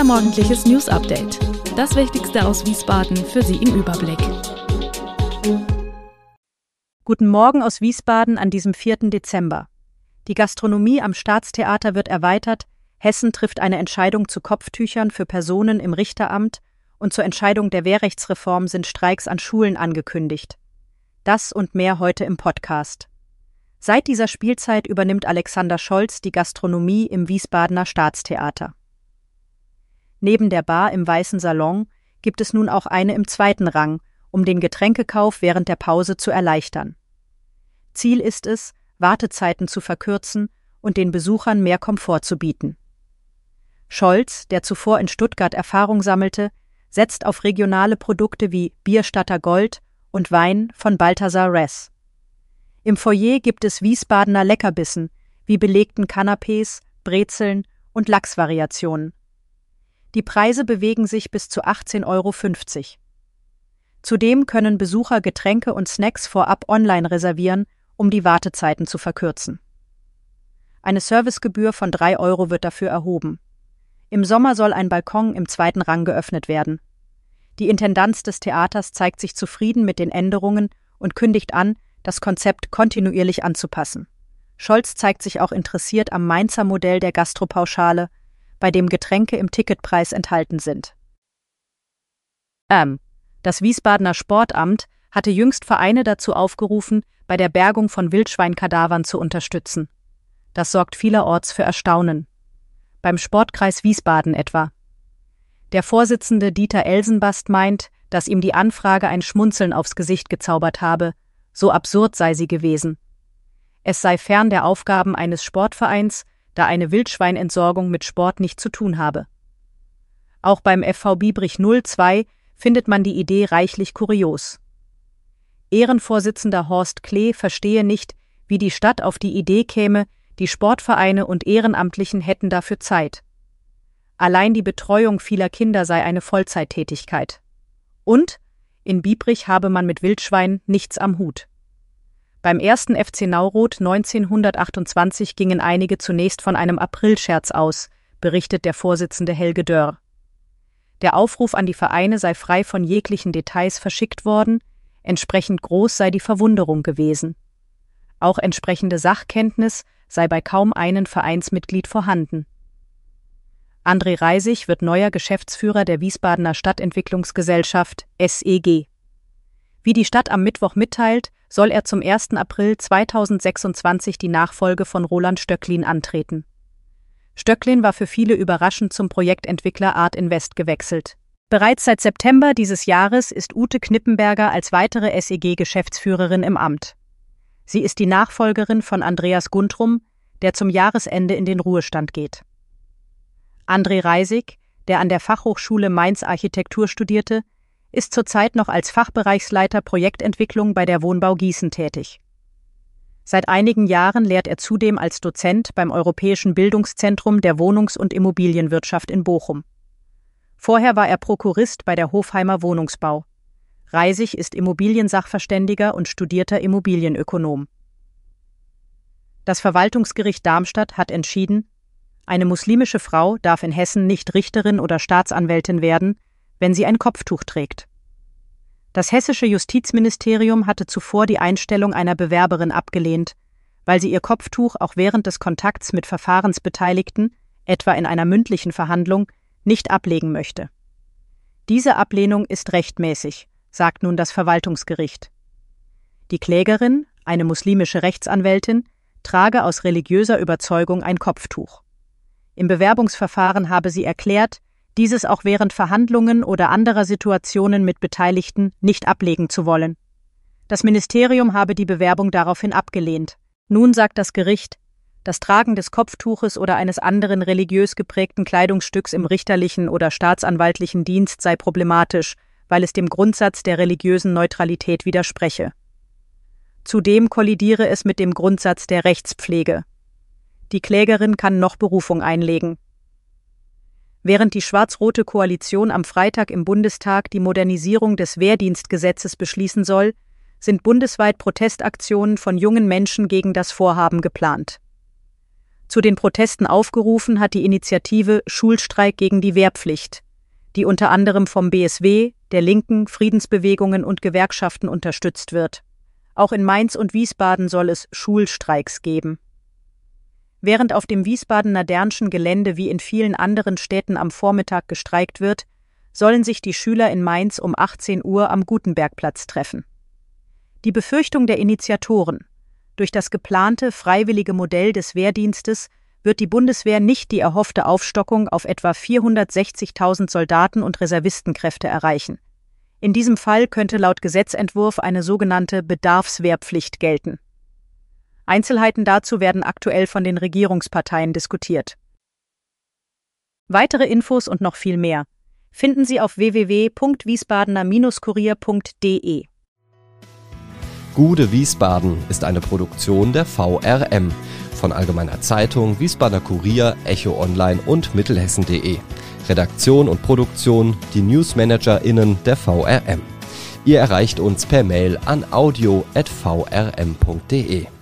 Unser morgendliches News-Update. Das Wichtigste aus Wiesbaden für Sie im Überblick. Guten Morgen aus Wiesbaden an diesem 4. Dezember. Die Gastronomie am Staatstheater wird erweitert, Hessen trifft eine Entscheidung zu Kopftüchern für Personen im Richteramt und zur Entscheidung der Wehrrechtsreform sind Streiks an Schulen angekündigt. Das und mehr heute im Podcast. Seit dieser Spielzeit übernimmt Alexander Scholz die Gastronomie im Wiesbadener Staatstheater. Neben der Bar im Weißen Salon gibt es nun auch eine im zweiten Rang, um den Getränkekauf während der Pause zu erleichtern. Ziel ist es, Wartezeiten zu verkürzen und den Besuchern mehr Komfort zu bieten. Scholz, der zuvor in Stuttgart Erfahrung sammelte, setzt auf regionale Produkte wie Bierstatter Gold und Wein von Balthasar Ress. Im Foyer gibt es Wiesbadener Leckerbissen wie belegten Canapés, Brezeln und Lachsvariationen. Die Preise bewegen sich bis zu 18,50 €. Zudem können Besucher Getränke und Snacks vorab online reservieren, um die Wartezeiten zu verkürzen. Eine Servicegebühr von 3 € wird dafür erhoben. Im Sommer soll ein Balkon im zweiten Rang geöffnet werden. Die Intendanz des Theaters zeigt sich zufrieden mit den Änderungen und kündigt an, das Konzept kontinuierlich anzupassen. Scholz zeigt sich auch interessiert am Mainzer Modell der Gastropauschale, bei dem Getränke im Ticketpreis enthalten sind. Das Wiesbadener Sportamt hatte jüngst Vereine dazu aufgerufen, bei der Bergung von Wildschweinkadavern zu unterstützen. Das sorgt vielerorts für Erstaunen. Beim Sportkreis Wiesbaden etwa. Der Vorsitzende Dieter Elsenbast meint, dass ihm die Anfrage ein Schmunzeln aufs Gesicht gezaubert habe, so absurd sei sie gewesen. Es sei fern der Aufgaben eines Sportvereins, da eine Wildschweinentsorgung mit Sport nichts zu tun habe. Auch beim FV Biebrich 02 findet man die Idee reichlich kurios. Ehrenvorsitzender Horst Klee verstehe nicht, wie die Stadt auf die Idee käme, die Sportvereine und Ehrenamtlichen hätten dafür Zeit. Allein die Betreuung vieler Kinder sei eine Vollzeittätigkeit. Und in Biebrich habe man mit Wildschwein nichts am Hut. Beim ersten FC Nauroth 1928 gingen einige zunächst von einem Aprilscherz aus, berichtet der Vorsitzende Helge Dörr. Der Aufruf an die Vereine sei frei von jeglichen Details verschickt worden, entsprechend groß sei die Verwunderung gewesen. Auch entsprechende Sachkenntnis sei bei kaum einem Vereinsmitglied vorhanden. André Reisig wird neuer Geschäftsführer der Wiesbadener Stadtentwicklungsgesellschaft SEG. Wie die Stadt am Mittwoch mitteilt, soll er zum 1. April 2026 die Nachfolge von Roland Stöcklin antreten. Stöcklin war für viele überraschend zum Projektentwickler Art Invest gewechselt. Bereits seit September dieses Jahres ist Ute Knippenberger als weitere SEG-Geschäftsführerin im Amt. Sie ist die Nachfolgerin von Andreas Guntrum, der zum Jahresende in den Ruhestand geht. André Reisig, der an der Fachhochschule Mainz Architektur studierte, ist zurzeit noch als Fachbereichsleiter Projektentwicklung bei der Wohnbau Gießen tätig. Seit einigen Jahren lehrt er zudem als Dozent beim Europäischen Bildungszentrum der Wohnungs- und Immobilienwirtschaft in Bochum. Vorher war er Prokurist bei der Hofheimer Wohnungsbau. Reisig ist Immobiliensachverständiger und studierter Immobilienökonom. Das Verwaltungsgericht Darmstadt hat entschieden, eine muslimische Frau darf in Hessen nicht Richterin oder Staatsanwältin werden, wenn sie ein Kopftuch trägt. Das hessische Justizministerium hatte zuvor die Einstellung einer Bewerberin abgelehnt, weil sie ihr Kopftuch auch während des Kontakts mit Verfahrensbeteiligten, etwa in einer mündlichen Verhandlung, nicht ablegen möchte. Diese Ablehnung ist rechtmäßig, sagt nun das Verwaltungsgericht. Die Klägerin, eine muslimische Rechtsanwältin, trage aus religiöser Überzeugung ein Kopftuch. Im Bewerbungsverfahren habe sie erklärt, dieses auch während Verhandlungen oder anderer Situationen mit Beteiligten nicht ablegen zu wollen. Das Ministerium habe die Bewerbung daraufhin abgelehnt. Nun sagt das Gericht, das Tragen des Kopftuches oder eines anderen religiös geprägten Kleidungsstücks im richterlichen oder staatsanwaltlichen Dienst sei problematisch, weil es dem Grundsatz der religiösen Neutralität widerspreche. Zudem kollidiere es mit dem Grundsatz der Rechtspflege. Die Klägerin kann noch Berufung einlegen. Während die schwarz-rote Koalition am Freitag im Bundestag die Modernisierung des Wehrdienstgesetzes beschließen soll, sind bundesweit Protestaktionen von jungen Menschen gegen das Vorhaben geplant. Zu den Protesten aufgerufen hat die Initiative Schulstreik gegen die Wehrpflicht, die unter anderem vom BSW, der Linken, Friedensbewegungen und Gewerkschaften unterstützt wird. Auch in Mainz und Wiesbaden soll es Schulstreiks geben. Während auf dem Wiesbadener Dernschen Gelände wie in vielen anderen Städten am Vormittag gestreikt wird, sollen sich die Schüler in Mainz um 18 Uhr am Gutenbergplatz treffen. Die Befürchtung der Initiatoren: Durch das geplante freiwillige Modell des Wehrdienstes wird die Bundeswehr nicht die erhoffte Aufstockung auf etwa 460.000 Soldaten und Reservistenkräfte erreichen. In diesem Fall könnte laut Gesetzentwurf eine sogenannte Bedarfswehrpflicht gelten. Einzelheiten dazu werden aktuell von den Regierungsparteien diskutiert. Weitere Infos und noch viel mehr finden Sie auf www.wiesbadener-kurier.de. Gude Wiesbaden ist eine Produktion der VRM von Allgemeiner Zeitung, Wiesbadener Kurier, Echo Online und Mittelhessen.de. Redaktion und Produktion die NewsmanagerInnen der VRM. Ihr erreicht uns per Mail an audio@vrm.de.